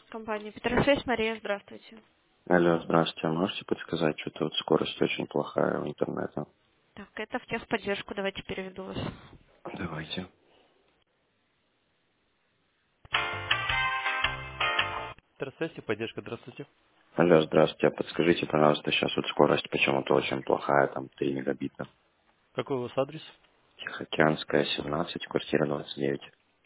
Компания Петросвязь, Мария, здравствуйте. Алло, здравствуйте. Можете подсказать, что-то вот скорость очень плохая у интернета? Так, это в техподдержку, давайте переведу вас. Давайте. Здравствуйте, поддержка, здравствуйте. Алло, здравствуйте. А подскажите, пожалуйста, сейчас вот скорость почему-то очень плохая, там 3 мегабита. Какой у вас адрес? Тихоокеанская, 17, квартира 29.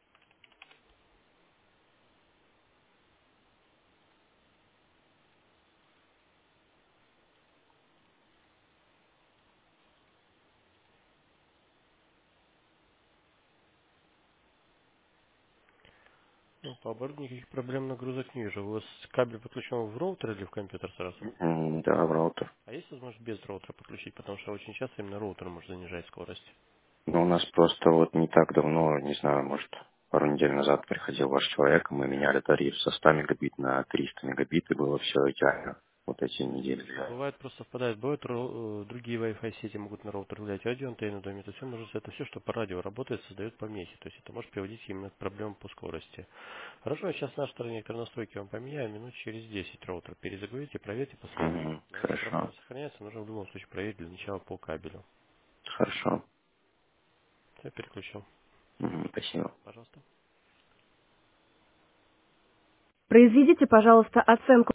Ну, по оборудованию никаких проблем нагрузок не вижу. У вас кабель подключен в роутер или в компьютер сразу? Да, в роутер. А есть возможность без роутера подключить? Потому что очень часто именно роутер может занижать скорость. Ну, у нас просто вот не так давно, не знаю, может, пару недель назад приходил ваш человек, и мы меняли тариф со 100 мегабит на 300 мегабит, и было все идеально. Вот эти недели. Бывает просто совпадает, бывают другие Wi-Fi сети могут на роутер влиять, радиоантенны в доме. Это все может, это все, что по радио работает, создает помехи. То есть это может приводить именно к проблемам по скорости. Хорошо, я сейчас на нашей стороне некоторые настройки вам поменяю, минут через 10 роутер перезагрузите, проверьте последние. Но если Хорошо. проблема сохраняется, нужно в любом случае проверить для начала по кабелю. Хорошо. Я переключил. Спасибо. Пожалуйста. Произведите, пожалуйста, оценку